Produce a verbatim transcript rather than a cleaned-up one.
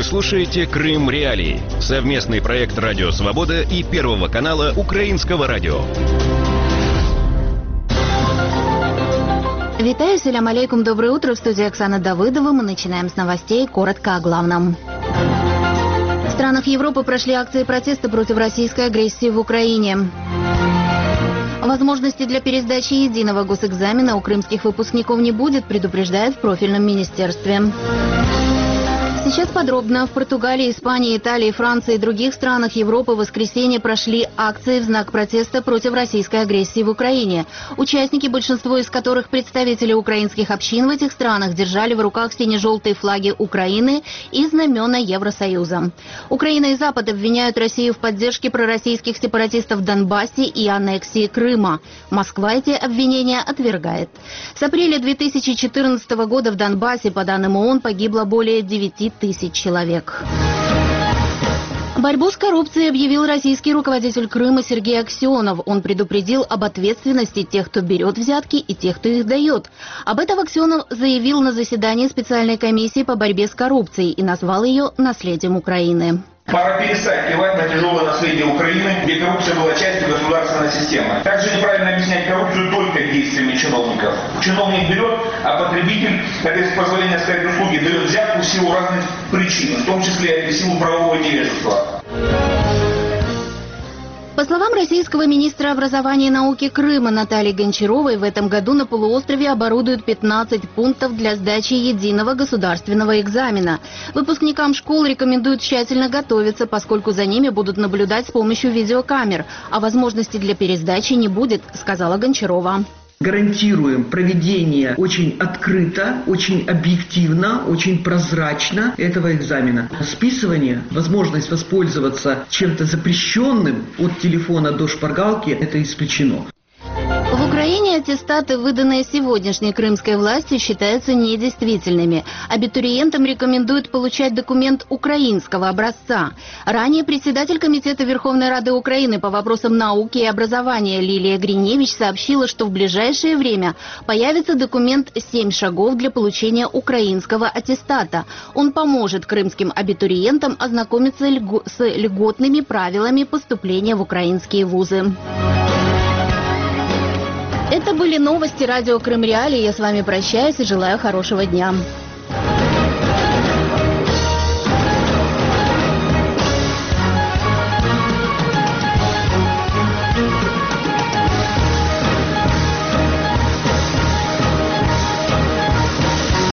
Вы слушаете «Крым Реалии» — совместный проект «Радио Свобода» и Первого канала Украинского радио. Витаю, салям алейкум, доброе утро. В студии Оксана Давыдова. Мы начинаем с новостей. Коротко о главном. В странах Европы прошли акции протеста против российской агрессии в Украине. Возможности для пересдачи единого госэкзамена у крымских выпускников не будет, предупреждает в профильном министерстве. Сейчас подробно. В Португалии, Испании, Италии, Франции и других странах Европы в воскресенье прошли акции в знак протеста против российской агрессии в Украине. Участники, большинство из которых представители украинских общин в этих странах, держали в руках сине-желтые флаги Украины и знамена Евросоюза. Украина и Запад обвиняют Россию в поддержке пророссийских сепаратистов в Донбассе и аннексии Крыма. Москва эти обвинения отвергает. С апреля две тысячи четырнадцатого года в Донбассе, по данным ООН, погибло более девяти тысяч человек. Борьбу с коррупцией объявил российский руководитель Крыма Сергей Аксенов. Он предупредил об ответственности тех, кто берет взятки, и тех, кто их дает. Об этом Аксенов заявил на заседании специальной комиссии по борьбе с коррупцией и назвал ее «наследием Украины». Пора перестать кивать на тяжелое наследие Украины, где коррупция была частью государственной системы. Также неправильно объяснять коррупцию только действиями чиновников. Чиновник берет, а потребитель, как из позволения сказать услуги, дает взятку в силу разных причин, в том числе и в силу правового невежества. По словам российского министра образования и науки Крыма Натальи Гончаровой, в этом году на полуострове оборудуют пятнадцать пунктов для сдачи единого государственного экзамена. Выпускникам школ рекомендуют тщательно готовиться, поскольку за ними будут наблюдать с помощью видеокамер, а возможности для пересдачи не будет, сказала Гончарова. Гарантируем проведение очень открыто, очень объективно, очень прозрачно этого экзамена. Списывание, возможность воспользоваться чем-то запрещенным от телефона до шпаргалки, это исключено. В Украине аттестаты, выданные сегодняшней крымской властью, считаются недействительными. Абитуриентам рекомендуют получать документ украинского образца. Ранее председатель Комитета Верховной Рады Украины по вопросам науки и образования Лилия Гриневич сообщила, что в ближайшее время появится документ «Семь шагов для получения украинского аттестата». Он поможет крымским абитуриентам ознакомиться с льготными правилами поступления в украинские вузы. Это были новости радио Крым Реалии. Я с вами прощаюсь и желаю хорошего дня.